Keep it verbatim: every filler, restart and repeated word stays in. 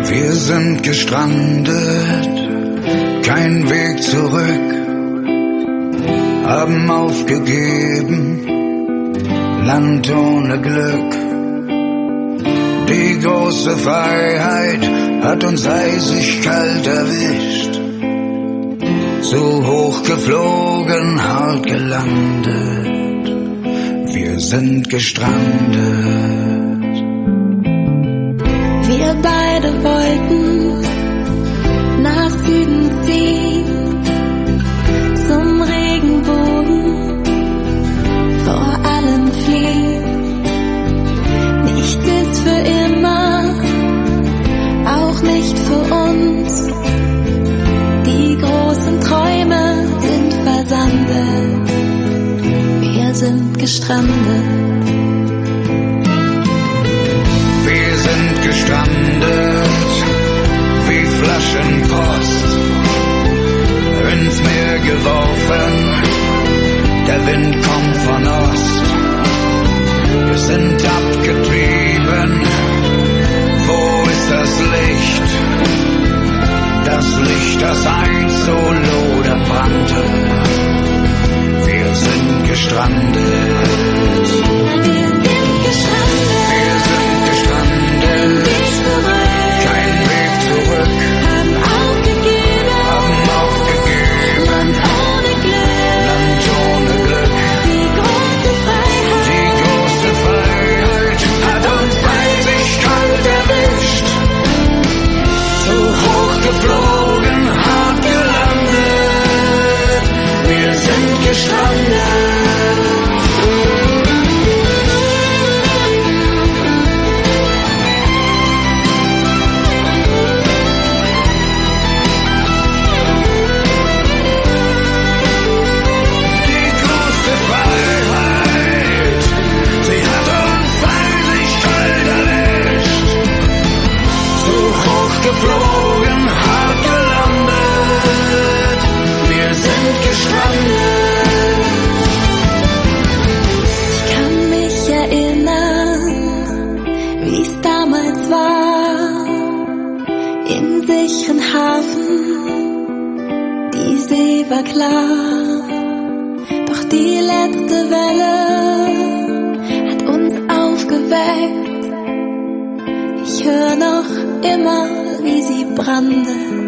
Wir sind gestrandet, kein Weg zurück, haben aufgegeben, Land ohne Glück. Die große Freiheit hat uns eisig kalt erwischt, zu hoch geflogen, hart gelandet, wir sind gestrandet. Wir beide wollten nach Süden ziehen, zum Regenbogen, vor allem fliehen. Nichts ist für immer, auch nicht für uns. Die großen Träume sind versandet, wir sind gestrandet. Wir sind gestrandet, wie Flaschenpost, ins Meer geworfen, der Wind kommt von Ost. Wir sind abgetrieben, wo ist das Licht? Das Licht, das einst so lodern brannte. Wir sind gestrandet. Wir sind gestrandet. Wir sind gestrandet. Kein Weg zurück. Haben aufgegeben. Haben aufgegeben. Land ohne Glück. Land ohne Glück. Die große Freiheit. Die große Freiheit hat uns eisig kalt erwischt. So hoch geflogen, hart gelandet. Wir sind gestrandet. Geflogen, hart gelandet, wir sind gestrandet. Ich kann mich erinnern, wie's damals war, im sicheren Hafen, die See war klar. Doch die letzte Welle hat uns aufgeweckt. Ich hör noch immer, wie sie brandet.